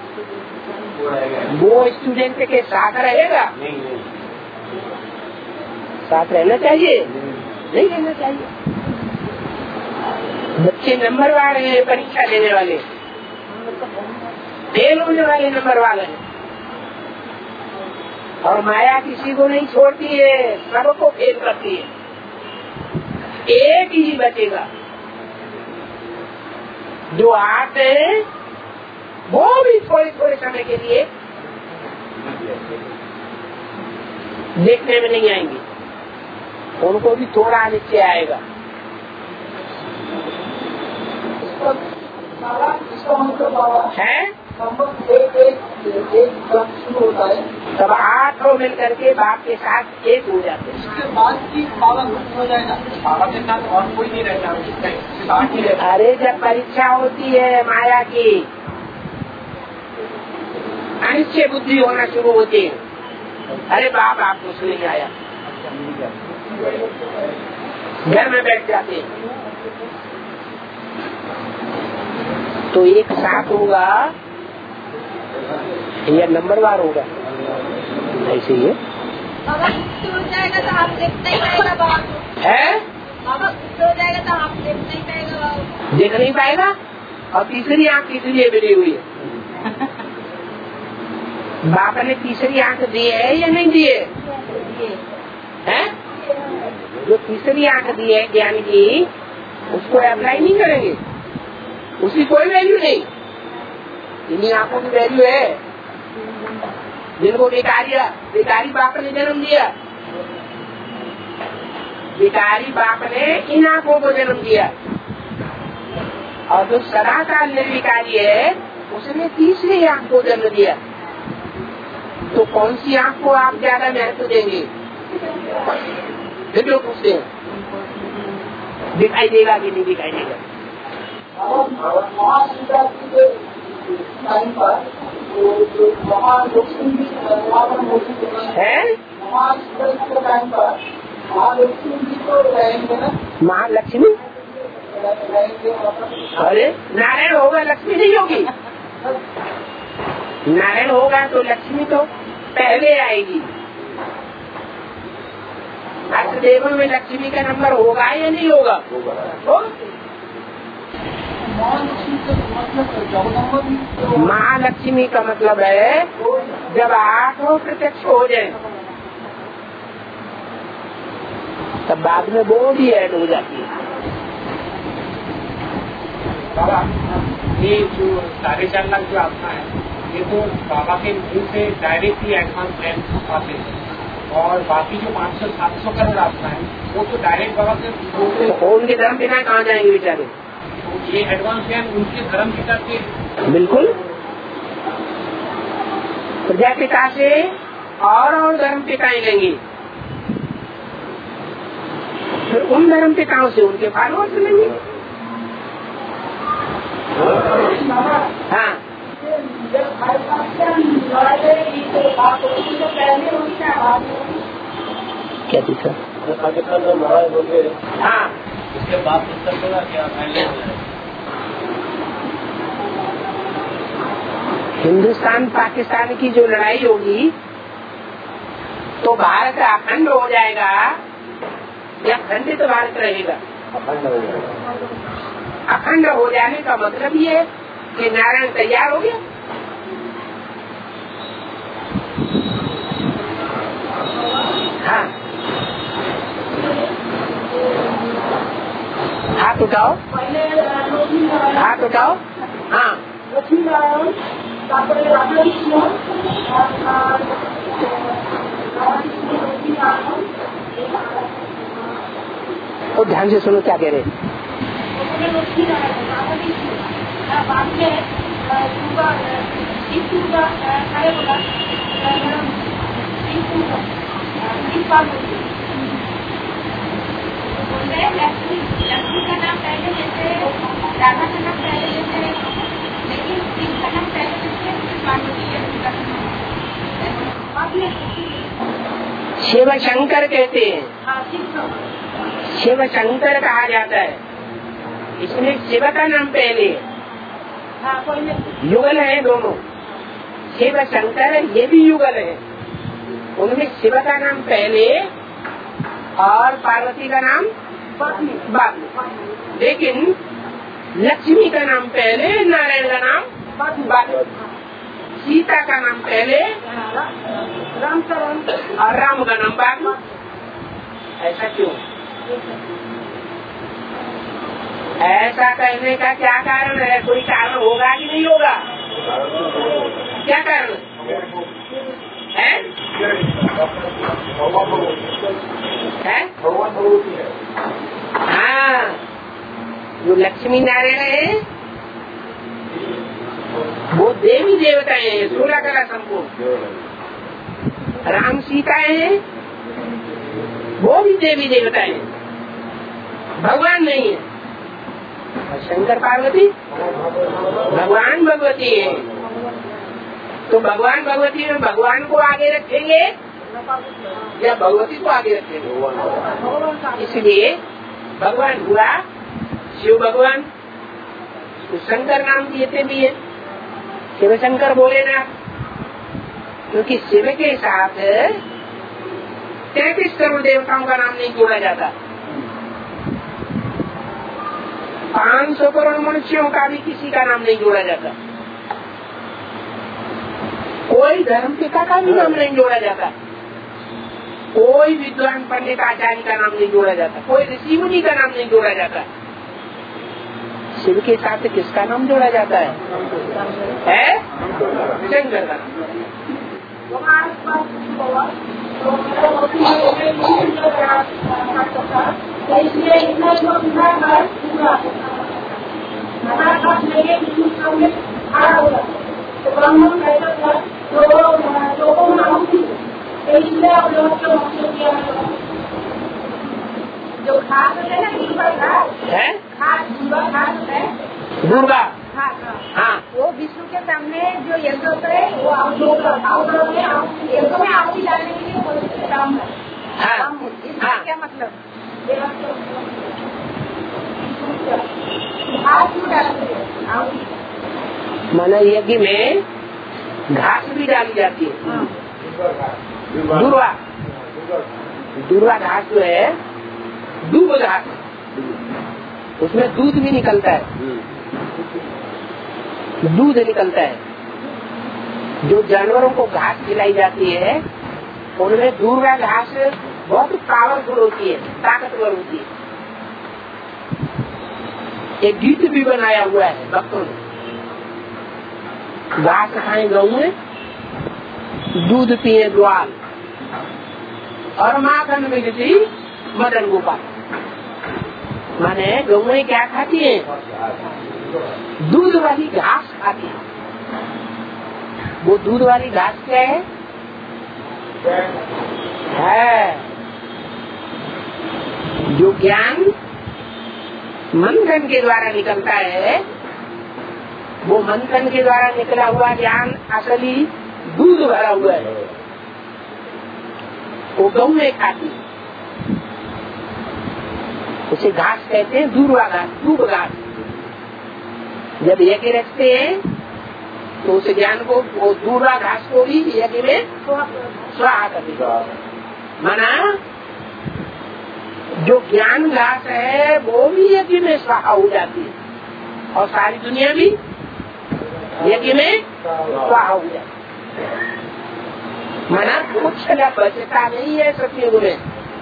वो स्टूडेंट के साथ रहेगा? साथ रहना चाहिए? नहीं रहना चाहिए। बच्चे नंबर वाले हैं, परीक्षा देने वाले, फेल होने वाले नंबर वाले हैं, और माया किसी को नहीं छोड़ती है, सबको फेल करती है। एक ही बचेगा जो आते हैं, वो भी थोड़े थोड़े समय के लिए देखने में नहीं आएंगे, उनको भी थोड़ा नीचे आएगा। इसका मतलब है है एक शुरू होता है तब 8 मिल करके बाप के साथ एक हो जाते हैं। इसके बाद भी बाबा मुक्त हो जाएगा। बाबा के साथ और कोई नहीं रहता। अरे जब परीक्षा होती है माया की, अनिश्चय बुद्धि होना शुरू होती है, अरे बाप आपको सुन नहीं आया, घर में बैठ जाते हैं। तो एक साथ होगा या नंबरवार होगा, ऐसे ही है। बाबा गुस्से हो जाएगा तो आप देखते ही रहेगा बाप है, बाबा गुस्से हो जाएगा तो आप देखते ही रहेगा बाप देख नहीं पाएगा। और तीसरी आंख इसलिए मिली हुई है, बाप ने तीसरी आंख दी है या नहीं दी है? जो तीसरी आंख दी है ज्ञान की, उसको अप्लाई नहीं करेंगे, उसकी कोई वैल्यू नहीं। इन्हीं आंखों की वैल्यू है जिनको बेकारी बाप ने जन्म दिया। बेकारी बाप ने इन आंखों को जन्म दिया, और जो सदा काल निर्विकारी है उसने तीसरी आंख को जन्म दिया। तो कौन सी आंख को आप ज्यादा महत्व देंगे? फिर लोग पूछते हैं दिखाई देगा कि नहीं दिखाई देगा। महाशिवरात्रि के टाइम पर महालक्ष्मी जी है, महाशिवरात्रि के टाइम पर महालक्ष्मी जी तो रहेंगे ना? महालक्ष्मी रहेंगे। अरे नारायण होगा, लक्ष्मी नहीं होगी। नारायण होगा तो लक्ष्मी तो पहले आएगी। अष्टदेवों में लक्ष्मी का नंबर होगा या नहीं होगा? महालक्ष्मी का मतलब है जब आठों प्रत्यक्ष हो जाए तब बाद में वो भी ऐड हो जाती है। बाबा ये जो 4.5 लाख जो आत्मा है, ये तो बाबा के मुंह से डायरेक्ट ही एडवांस प्लान आते हैं, और बाकी जो 500-700 करोड़ आत्मा है वो तो डायरेक्ट बाबा के मुंह से। उनके धर्म पिता कहाँ जाएंगे बेचारे? ये एडवांस प्लान उनके धर्म पिता के बिल्कुल प्रजापिता से और धर्म पिताएं लेंगी, फिर उन धर्म पिताओं से उनके फॉलोअर्स लेंगे। हाँ क्या थी सर? हाँ उसके बाद क्या हिंदुस्तान पाकिस्तान की जो लड़ाई होगी तो भारत अखंड हो जाएगा या खंडित भारत रहेगा? अखंड हो जाने का मतलब ये है कि नारायण तैयार हो गया। हाँ हाथ उठाओ, हाथ उठाओ। हाँ और ध्यान से सुनो क्या कह रहे हैं। लक्ष्मी का नाम पहले जैसे, राधा का नाम पहले जैसे, लेकिन शिव का नाम पहले जैसे पार्वती का शिव शंकर कहते हैं, शिव शंकर कहा जाता है, इसमें शिव का नाम पहले युगल है दोनों। शिव शंकर ये भी युगल है, उनमें शिव का नाम पहले और पार्वती का नाम बाद में, लेकिन लक्ष्मी का नाम पहले, नारायण का नाम बाद में, सीता का नाम पहले और राम का नाम बाद में। ऐसा क्यों? ऐसा कहने का क्या कारण है? कोई कारण होगा कि नहीं होगा? क्या कारण है? हाँ, जो लक्ष्मी नारायण है वो देवी देवता है, 16 कला संपूर्ण। राम सीता है वो भी देवी देवता है, भगवान नहीं है। और शंकर पार्वती भगवान भगवती है। तो भगवान भगवती में भगवान को आगे रखेंगे या भगवती को आगे रखेंगे? इसलिए भगवान हुआ शिव भगवान, तो शंकर नाम देते भी है, शिव शंकर बोले ना, क्योंकि शिव के साथ 33 करोड़ देवताओं का नाम नहीं जोड़ा जाता। 500 करोड़ मनुष्यों का भी किसी का नाम नहीं जोड़ा जाता। कोई धर्म पिता का भी नाम नहीं जोड़ा जाता। कोई विद्वान पंडित आचार्य का नाम नहीं जोड़ा जाता। कोई ऋषि मुनि का नाम नहीं जोड़ा जाता। शिव के साथ किसका नाम जोड़ा जाता है? शंकर का। जो घास है ना, दुर्गा, हाँ, वो विष्णु के सामने जो यज्ञ होता है वो यज्ञ में आहुति डालने के लिए काम है। इसका क्या मतलब? घास क्यों डालते हैं? माना यज्ञ में घास भी डाली जाती है। दुर्वा घास जो है दूब घास, उसमें दूध भी निकलता है, दूध निकलता है। जो जानवरों को घास खिलाई जाती है उनमें दूर्वा घास बहुत पावरफुल होती है, ताकतवर होती है। एक गीत भी बनाया हुआ है भक्तों ने, घास खाए गऊ में, दूध पिए ग्वाल, और माखन मिलती मदन गोपाल। माने गऊ क्या खाती है? दूध वाली घास खाती है। वो दूध वाली घास क्या है जो ज्ञान मंथन के द्वारा निकलता है, वो मंथन के द्वारा निकला हुआ ज्ञान असली दूध भरा हुआ है, वो गऊ में खाती है। उसे घास कहते हैं, दूर्वा घास, दूब घास। जब यज्ञ रखते हैं तो उस ज्ञान को, वो दूर्वा घास को भी यज्ञ में स्वाहा कर देते। माना जो ज्ञान घास है वो भी यज्ञ में स्वाहा हो जाती है, और सारी दुनिया भी यज्ञ में स्वाहा हो जाती है। माना कुछ बचता नहीं है सतयुग में।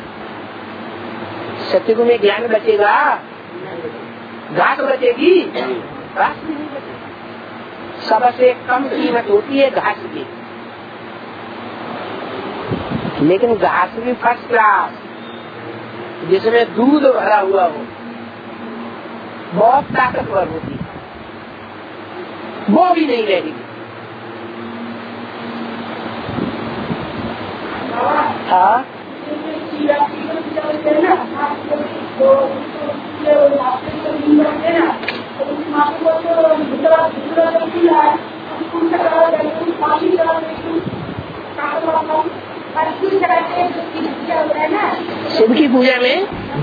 सतयुग में ज्ञान बचेगा, घास बचेगी? घास भी नहीं बचेगी। सबसे कम कीमत होती है घास की, लेकिन घास भी फर्स्ट क्लास, जिसमें दूध भरा हुआ हो, बहुत ताकतवर होती है, वो भी नहीं रहेगी। हाँ, शिव की पूजा में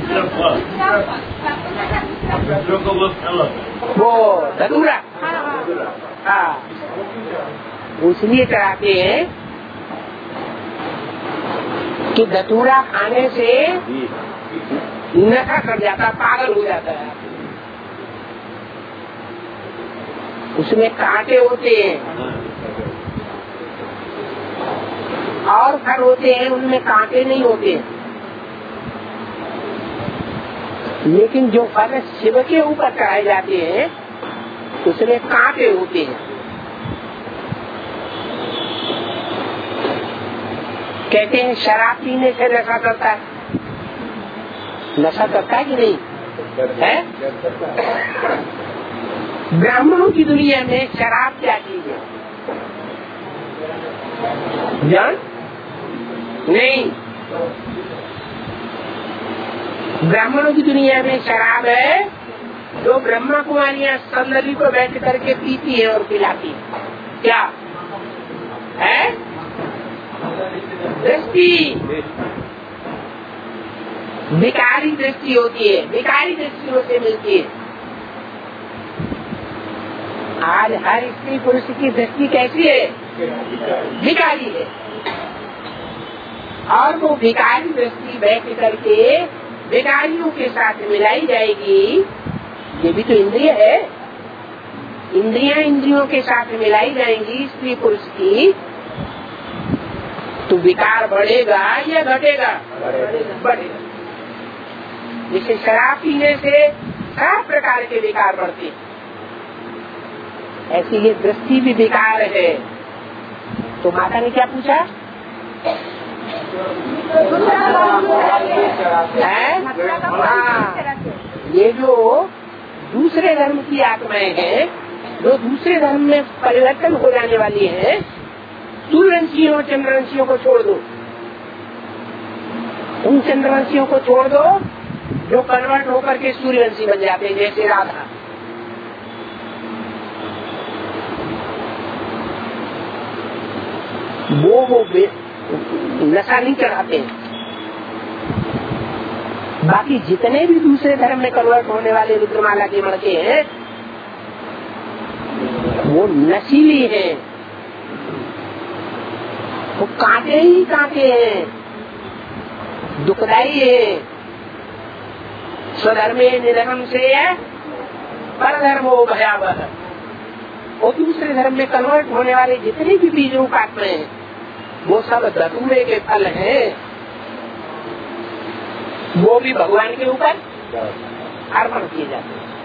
वो धतूरा, हाँ, इसलिए कराते हैं कि धतूरा खाने से नशा कर जाता, पागल हो जाता है। उसमें कांटे होते हैं और फल होते हैं, उनमें कांटे नहीं होते। लेकिन जो फल शिव के ऊपर चढ़ाए जाते हैं उसमें कांटे होते हैं। कहते हैं शराब पीने से नशा करता है। नशा करता है कि नहीं है? ब्राह्मणों की दुनिया में शराब क्या चीज है? जान नहीं, ब्राह्मणों की दुनिया में शराब है जो ब्रह्मा कुमारियां संदली को बैठ करके पीती है और पिलाती है। क्या है? दृष्टि, विकारी दृष्टि होती है, विकारी दृष्टियों से मिलती है। आज हर स्त्री पुरुष की दृष्टि कैसी है? विकारी है। और वो विकारी दृष्टि बैठ करके विकारियों के साथ मिलाई जाएगी। ये भी तो इंद्रिय है, इंद्रियां इंद्रियों के साथ मिलाई जाएंगी स्त्री पुरुष की, तो विकार बढ़ेगा या घटेगा? बढ़ेगा। जैसे शराब पीने से सब प्रकार के विकार बढ़ते हैं, ऐसी ये दृष्टि भी विकार है। तो माता ने क्या पूछा? ये जो दूसरे धर्म की आत्माएं हैं, जो दूसरे धर्म में परिवर्तन हो जाने वाली हैं, सूर्यवंशियों चंद्रवंशियों को छोड़ दो, उन चंद्रवंशियों को छोड़ दो जो कन्वर्ट होकर के सूर्यवंशी बन जाते हैं, जैसे राधा। वो नशा नहीं चढ़ाते हैं। बाकी जितने भी दूसरे धर्म में कन्वर्ट होने वाले रुद्रमाला के लड़के हैं वो नशीली हैं, वो कांटे ही कांटे हैं, दुखदाई है। स्वधर्मे निधर्म से परधर्मो भयावह। वो दूसरे धर्म में कन्वर्ट होने वाले जितने भी बीज रूप आत्माएं हैं वो सब धतूरे के फल हैं, वो भी भगवान के ऊपर अर्पण किए जाते हैं।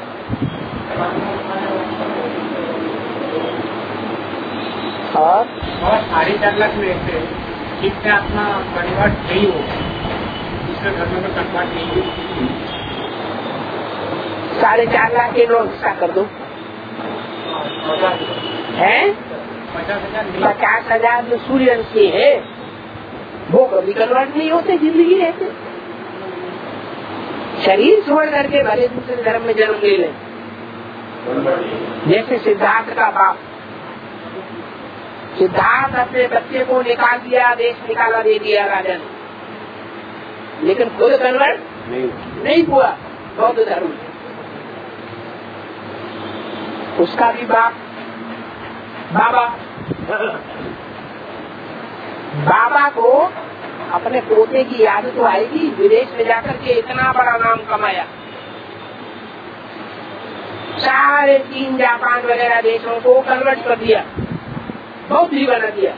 और 4.5 लाख में से कितने आत्मा कन्वर्ट नहीं हो, दूसरे धर्म में कन्वर्ट नहीं हो? 4.5 लाख के लोग हिस्सा कर दो है। 50,000 जो सूर्यवंशी है वो कभी कन्वर्ट नहीं होते, जिंदगी रहते, शरीर छोड़ करके भले दूसरे धर्म में जन्म ले लें। जैसे सिद्धार्थ का बाप, सिद्धार्थ अपने बच्चे को निकाल दिया, देश निकाला दे दिया राजा ने, लेकिन खुद कन्वर्ट नहीं हुआ बौद्ध धर्म। उसका भी बाप बाबा को अपने पोते की याद तो आएगी, विदेश में जाकर के इतना बड़ा नाम कमाया, सारे चीन जापान वगैरह देशों को कन्वर्ट कर दिया, बहुत ही बना दिया।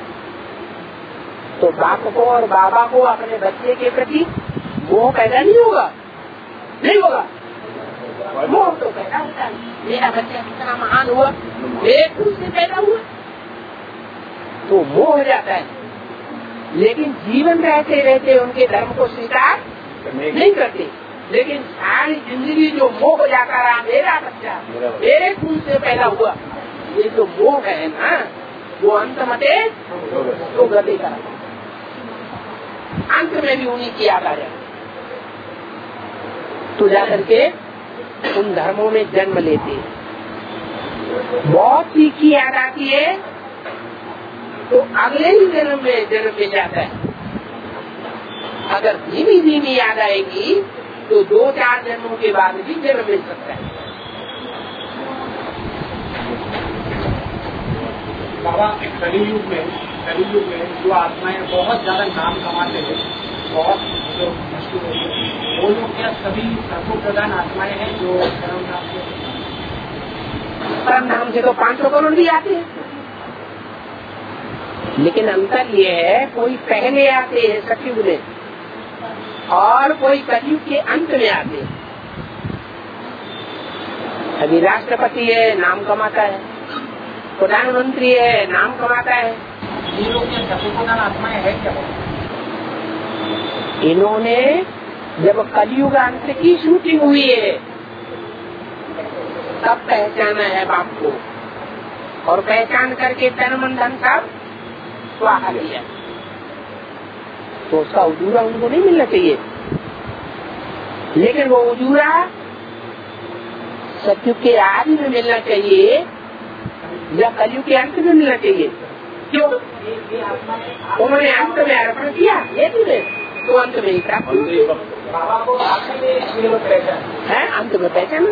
तो बाप को और बाबा को अपने बच्चे के प्रति मोह पैदा नहीं होगा? नहीं होगा। मोह तो पैदा होता है, मेरा बच्चा कितना महान हुआ, एक उससे पैदा हुआ, तो मोह हो जाता है। लेकिन जीवन रहते रहते उनके धर्म को स्वीकार नहीं करते, लेकिन सारी जिंदगी जो मोह हो जाता रहा, मेरा बच्चा मेरे खून से पैदा हुआ, ये जो मोह है ना, वो अंत मते तो गति का अंत में भी उन्हीं की याद आ जाए, तो जाकर के उन धर्मों में जन्म लेते हैं। बहुत सी की याद आती है तो अगले ही जन्म में जाता है। अगर धीमी धीमी याद आएगी तो 2-4 जन्मों के बाद भी जन्म मिल सकता है। बाबा कलियुग में जो आत्माएं बहुत ज्यादा नाम कमाते हैं, बहुत जो मशहूर होती है, वो लोग क्या सभी सर्व प्रधान आत्माएं हैं जो परम नाम से तो 500 करोड़ भी आते हैं, लेकिन अंतर ये है, कोई पहले आते हैं सतयुग में और कोई कलयुग के अंत में आते हैं। अभी राष्ट्रपति है, नाम कमाता है, प्रधानमंत्री है, नाम कमाता है। ये लोग क्या सर्वप्रधान आत्माएं है क्या? इन्होंने जब कलयुग अंत की शूटिंग हुई है तब पहचाना है बाप को, और पहचान करके तन मन धन सब स्वाहा किया। तो उसका उजूरा उनको नहीं मिलना चाहिए। लेकिन वो उजूरा सतयुग के आदि में मिलना चाहिए या कलयुग के अंत में मिलना चाहिए? क्यों? उन्होंने अंत में अर्पण किया, ये भी तो अंत में ही प्राप्त है, अंत में पहचान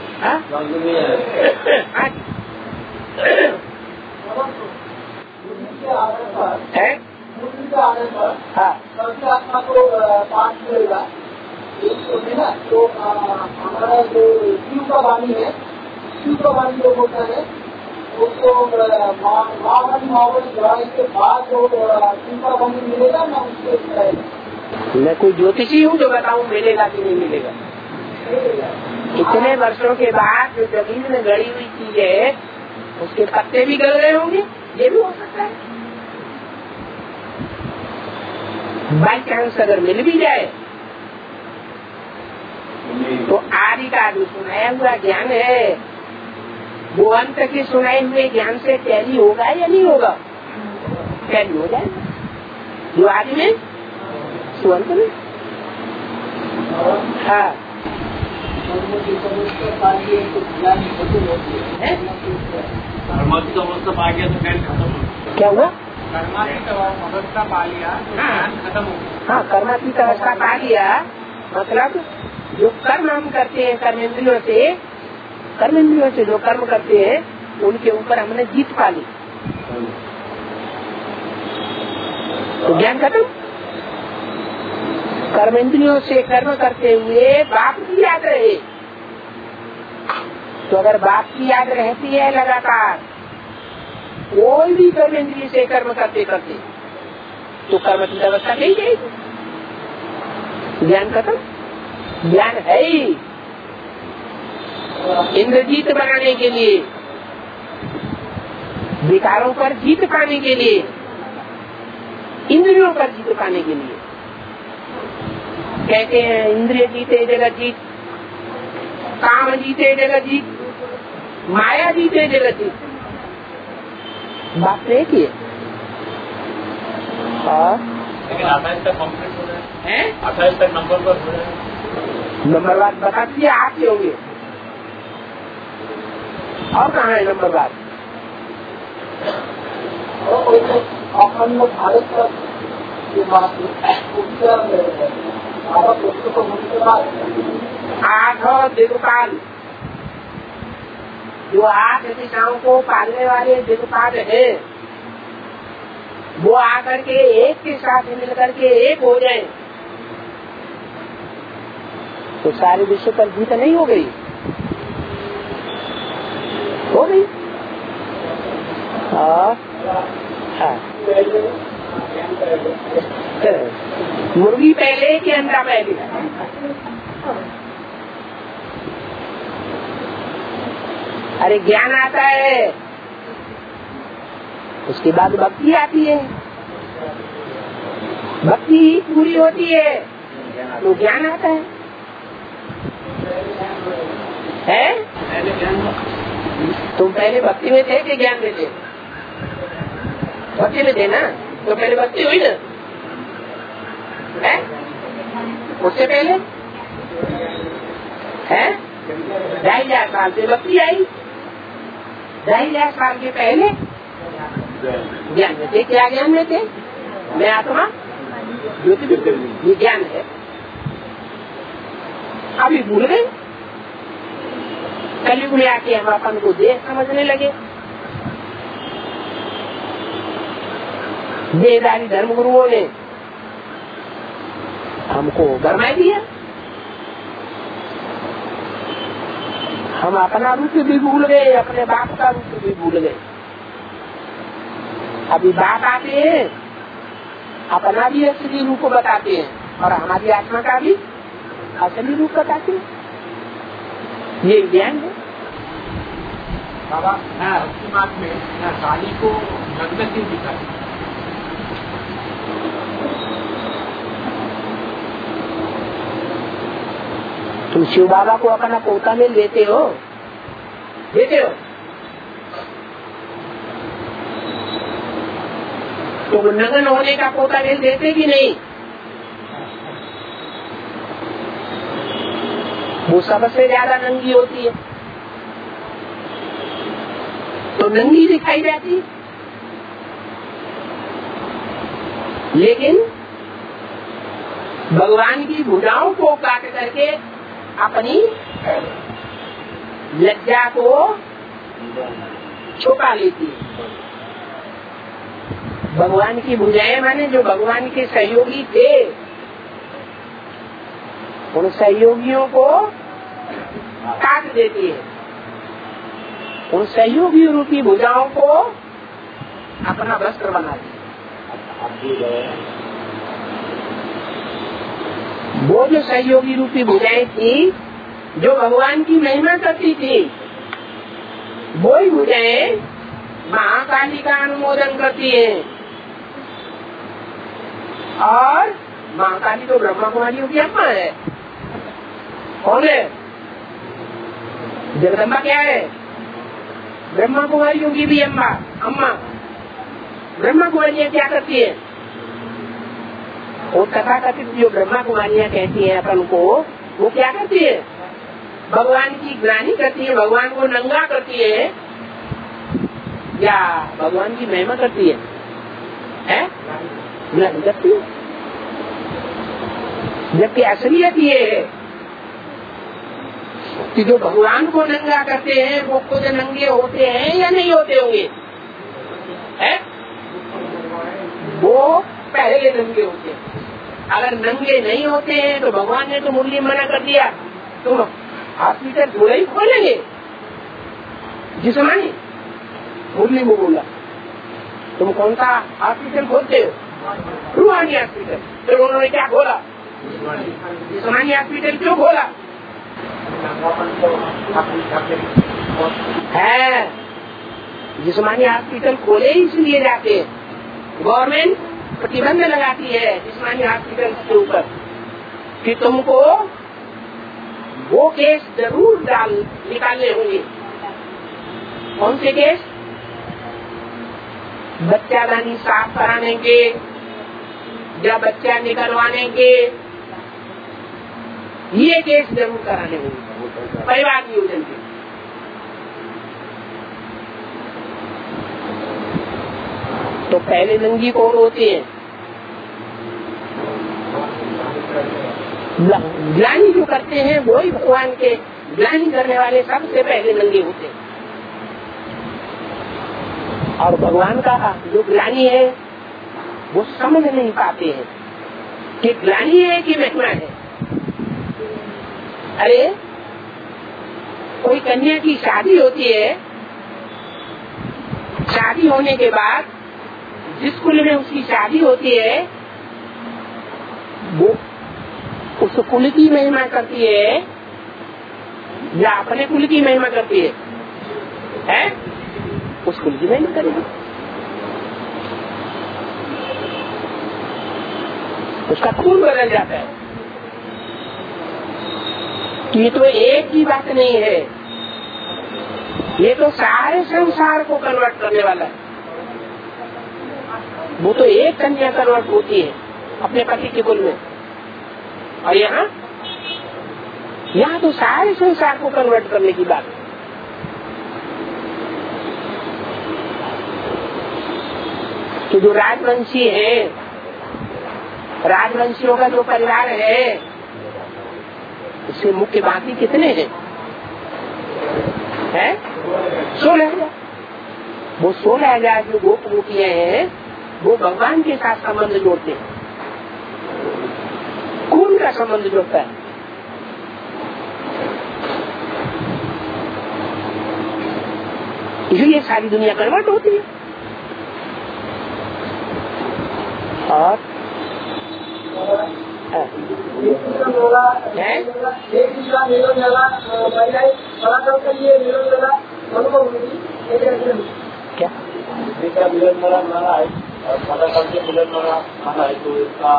है। हाँ, आत्मा को पाठ मिलेगा तो हमारा जो शिव का वाणी है, शिव का वाणी जो होता है उसको महावाणी लड़ाई के बाद जो शिव का वाणी मिलेगा ना, उसके मैं कोई ज्योतिषी हूँ जो बताऊँ मिलेगा कि नहीं मिलेगा? इतने वर्षों के बाद जो जमीन में गड़ी हुई चीज है उसके पत्ते भी गल गए होंगे, ये भी हो सकता है। बाई चांस अगर मिल भी जाए तो आदि का जो सुनाया हुआ ज्ञान है वो अंत के सुनाए हुए ज्ञान से टैली होगा या नहीं होगा? टैली हो जाएगा, जो आदि में सो अंत में। हाँ, क्या हुआ? कर्मातीत अवस्था पा लिया, खत्म हो गया। हाँ, कर्मातीत अवस्था पा लिया मतलब जो कर्म हम करते हैं कर्मेंद्रियों से जो कर्म करते हैं उनके ऊपर हमने जीत पा ली, तो ज्ञान खत्म। कर्मेंद्रियों से कर्म करते हुए बाप की याद रहे, तो अगर बाप की याद रहती है लगातार कोई भी कर्मेंद्रिय से कर्म करते करते तो कर्म की अवस्था नहीं जाएगी, ज्ञान खत्म। ज्ञान है ही इंद्रजीत बनाने के लिए, विकारों पर जीत पाने के लिए, इंद्रियों पर जीत पाने के लिए। कहते हैं इंद्रिय जीते जगत जीत, काम जीते जगत जीत, माया जीते जगत जीत। बात तो एक ही है। और 28 तक कम्प्लीट हो रहा है, 28 तक नंबर पर हो रहा है। नंबर बात बता दीजिए, आप ही होंगे और कहाँ है नंबर बात? अपन भारत का ये बात आठ दिक्पाल, जो 8 दिशाओं को पालने वाले दिक्पाल है वो आकर के एक के साथ मिलकर के एक हो जाए तो सारे विश्व पर जीत नहीं हो गई? हो गई। हाँ, मुर्गी पहले कि अंडा पहले? अरे ज्ञान आता है उसके बाद भक्ति आती है, भक्ति पूरी होती है तो ज्ञान आता है। तुम पहले भक्ति में थे कि ज्ञान में थे? भक्ति में थे ना, तो पहले भक्ति हुई ना, है? उससे पहले है 2,500 साल से भक्ति आई, 2,500 साल के पहले ज्ञान में थे। क्या ज्ञान में थे? मैं आत्मा ज्योति, ये ज्ञान है। अभी भूल गए, कलयुग में आके हम अपन को देह समझने लगे। देहधारी धर्म गुरुओं ने हमको गरमा दिया, हम अपना रूप भी भूल गए, अपने बाप का रूप भी भूल गए। अभी बाप आते हैं अपना भी असली रूप बताते हैं और हमारी आत्मा का भी असली रूप बताते हैं। ये ज्ञान है बाबा। उसकी बात में काली को नग्न क्यों दिखाती? तुम शिव बाबा को अपना पोता मेल देते हो? तुम नग्न होने का पोता मेल देते कि नहीं? वो सबसे ज्यादा नंगी होती है, तो नंगी दिखाई जाती है। लेकिन भगवान की भुजाओं को काट करके अपनी लज्जा को छुपा लेती है। भगवान की भुजाएं माने जो भगवान के सहयोगी थे, उन सहयोगियों को काट देती है। उन सहयोगी रूपी भुजाओं को अपना वस्त्र बनाती है। वो जो सहयोगी रूपी भुजाएं थी जो भगवान की महिमा करती थी, वो ही भुजाएं महाकाली का अनुमोदन करती है। और महाकाली तो ब्रह्मा कुमारियों की अम्मा है। कौन है? जगदम्बा क्या है? ब्रह्मा कुमारियों की भी अम्मा। ब्रह्मा कुमारियां क्या करती है? वो तथाकथित जो ब्रह्मा कुमारियां कहती है अपन को, वो क्या करती है? भगवान की ग्लानि करती है, भगवान को नंगा करती है या भगवान की महिमा करती है? ग्लानि करती है। जबकि असलियत ये है कि जो भगवान को नंगा करते हैं वो खुद नंगे होते हैं या नहीं होते होंगे? वो पहले नंगे होते हैं। अगर नंगे नहीं होते हैं तो भगवान ने तो मुरली मना कर दिया, तुम हॉस्पिटल थोड़ा ही खोलेंगे। जिस्मानी मुरली में बोला, तुम कौन सा हॉस्पिटल खोलते हो? रूहानी हॉस्पिटल। फिर उन्होंने क्या खोला? जिस्मानी हॉस्पिटल क्यों खोला? है जिस्मानी हॉस्पिटल खोले इसलिए जाते हैं, गवर्नमेंट प्रतिबंध लगाती है जिस्मानी हॉस्पिटल के ऊपर कि तुमको वो केस जरूर निकालने होंगे। कौन से केस? बच्चादानी साफ कराने के या बच्चा निकलवाने के, ये केस जरूर कराने होंगे परिवार नियोजन के। तो पहले नंगी कौन होती है? ग्लानि जो करते हैं वो ही भगवान के ग्लानि करने वाले सबसे पहले नंगे होते हैं। और भगवान का जो ग्लानि है वो समझ नहीं पाते हैं कि ग्लानि है कि महिमा है। अरे कोई कन्या की शादी होती है, शादी होने के बाद जिस कुल में उसकी शादी होती है वो उस कुल की महिमा करती है या अपने कुल की महिमा करती है? उस कुल की महिमा करेगी। उसका खून बदल जाता है। ये तो एक ही बात नहीं है, ये तो सारे संसार को कन्वर्ट करने वाला है। वो तो एक कन्या कन्वर्ट होती है अपने पति के कुल में, और यहाँ तो सारे संसार को कन्वर्ट करने की बात है। तो जो राजवंशी है, राजवंशियों का जो परिवार है, उससे मुख्य बाकी कितने हैं? 16,000। वो 16,000 जो गोपमुखियां हैं वो भगवान के साथ संबंध जोड़ते हैं, खून का संबंध जोड़ता है। इसलिए सारी दुनिया कन्वर्ट होती है। और क्या मिलन माना है और पता करके मिलन माना है, तो इसका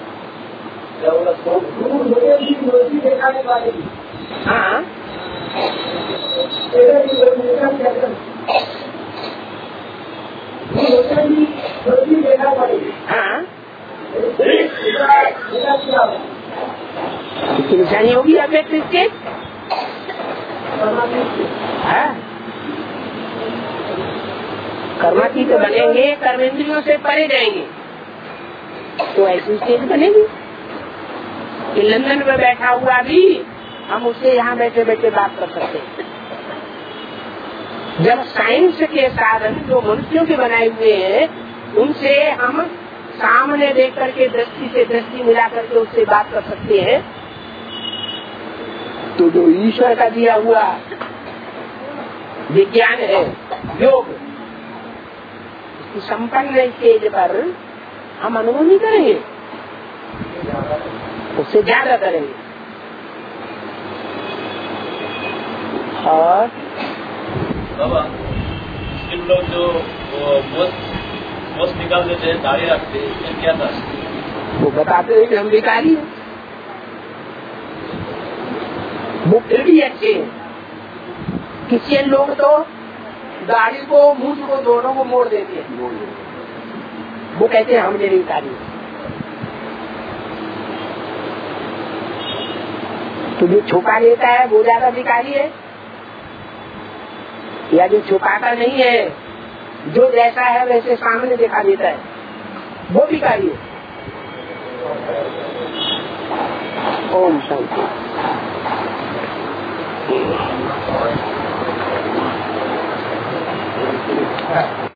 दिखाने वाली। हाँ कितनी निशानी होगी आप इसके? कर्मातीत बनेंगे, कर्मेंद्रियों से परे जाएंगे, तो ऐसी स्टेज बनेगी कि लंदन में बैठा हुआ भी हम उससे यहाँ बैठे बैठे बात कर सकते हैं। जब साइंस के साधन जो मनुष्यों के बनाए हुए हैं उनसे हम सामने देख करके दृष्टि से दृष्टि मिला करके उससे बात कर सकते हैं, तो जो ईश्वर का दिया हुआ विज्ञान है, योग, इसकी संपन्न स्टेज पर हम अनुभव नहीं करेंगे, उससे ज्यादा करेंगे। और बाबा मुस्लिम लोग जो मोस्ट निकाल देते हैं, दाढ़ी रखते हैं, इसमें क्या था? वो बताते हैं कि हम भिखारी हैं। वो फिर भी अच्छे हैं। क्रिश्चियन लोग तो दाढ़ी को मूंछ को दोनों को मोड़ देते हैं, वो कहते हैं हम निरंकारी हैं। तो जो छुपा लेता है वो ज्यादा भिखारी है, या जो छुपाता नहीं है, जो जैसा है वैसे सामने दिखा देता है, वो भिखारी है। ओम शांति।